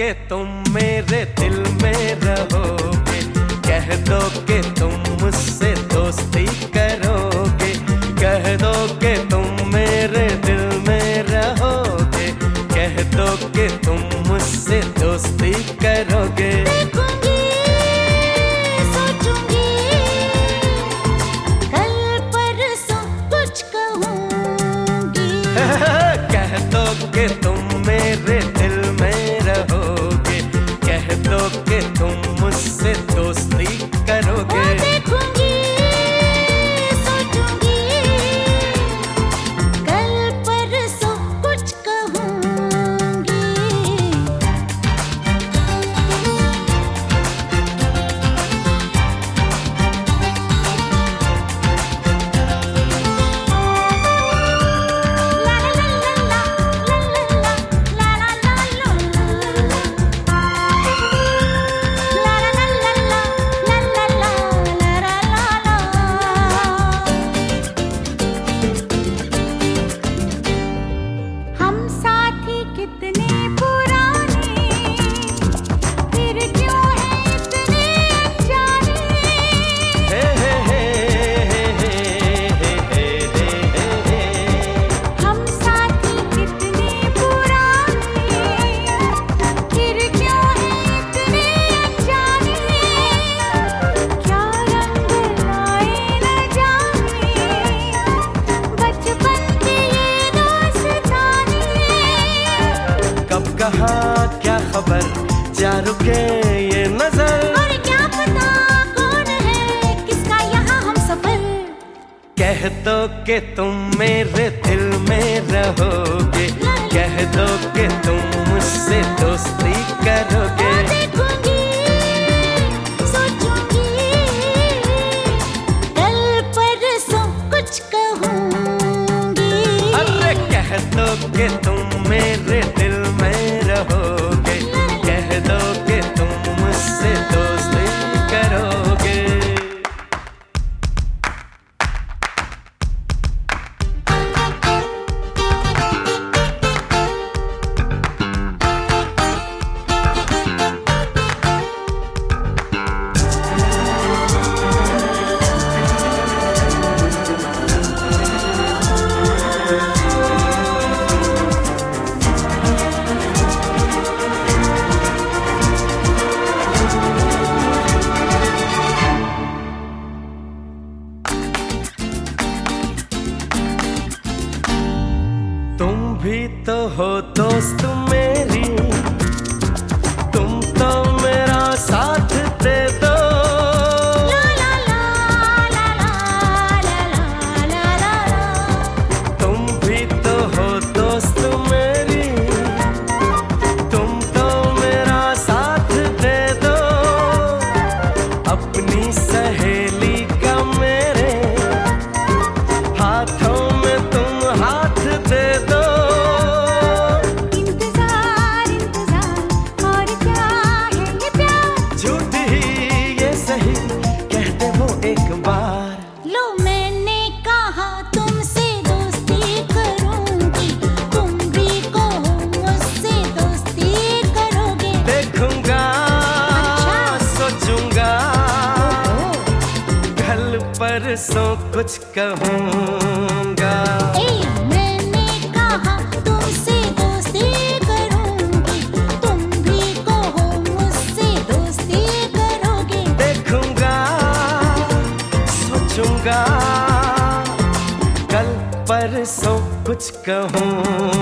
कि तुम मेरे दिल में रहोगे, कह दो कि तुम मुझसे दोस्ती करोगे, कह दो कि तुम मेरे दिल में रहोगे, कह दो कि तुम मुझसे दोस्ती करोगे। देखूंगी, सोचूंगी, कल परसों कुछ कहूंगी। कह दो कि तुम मेरे दिल में रहोगे, कह दो कि तुम मुझसे दोस्ती करोगे। देखूंगी, सोचूंगी, कल परसों कुछ कहूंगी। कहाँ क्या खबर, जा रुके ये नजर, और क्या पता कौन है किसका यहाँ हम सफर। कह दो कि तुम मेरे दिल में रहोगे, कह दो कि तुम मुझसे दोस्ती करोगे। देखूंगी, सोचूंगी, कल परसों कुछ कहूंगी। अरे कह दो कि तुम मेरे दिल में रहोगे, कह दो कि तुम मुझसे दोस्ती करोगे। तुम भी तो हो दोस्त मेरी, तुम तो मेरा साथ दे दो। ला ला ला ला ला ला ला ला ला। तुम भी तो हो दोस्त मेरी, तुम तो मेरा साथ दे दो। अपनी सहेली का मेरे हाथों में तुम हाथ दे दो। परसों कुछ कहूँगा। मैंने कहा तुमसे दोस्ती करूँगी, तुम भी कहो मुझसे दोस्ती करोगे। देखूंगा, सोचूंगा, कल परसों कुछ कहूँगा।